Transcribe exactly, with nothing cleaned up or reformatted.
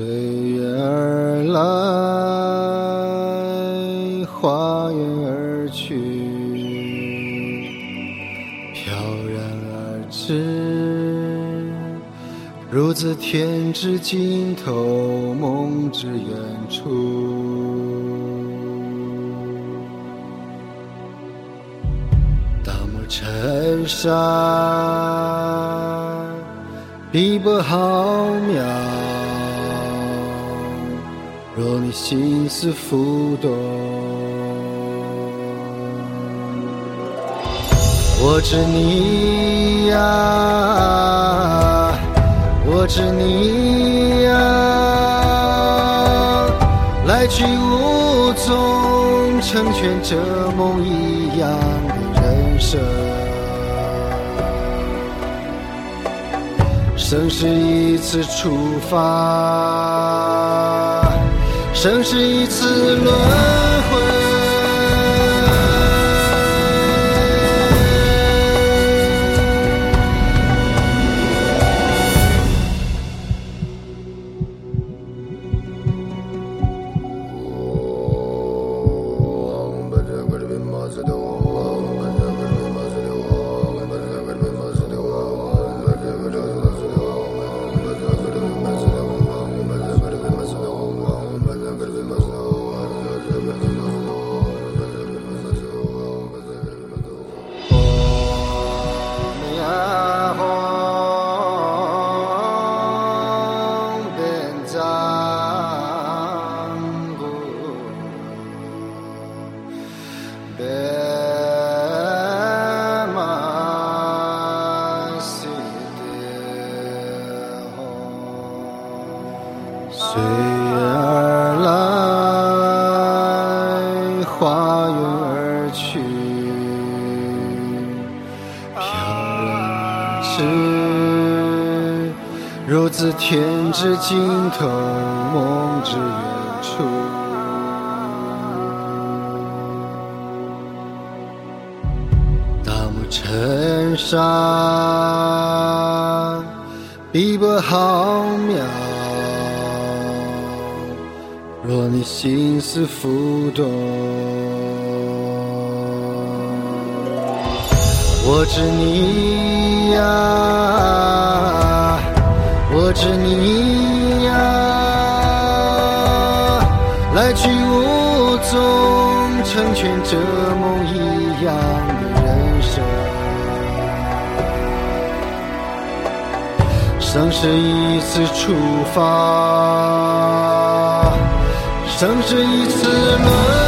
随缘而来，化缘而去，飘然而至，如自天之尽头，梦之远处。大漠尘沙，碧波浩渺，若你心思浮动，我知你呀，我知你呀，来去无踪，成全这梦一样的人生。生是一次出发，生是一次轮回。随缘而来，化缘而去，飘然而至，如自天之尽头，梦之远处。大漠尘沙，碧波浩渺，若你心思浮动，我知你呀，我知你呀，来去无踪，成全这梦一样的人生。生是一次出发，生是一次轮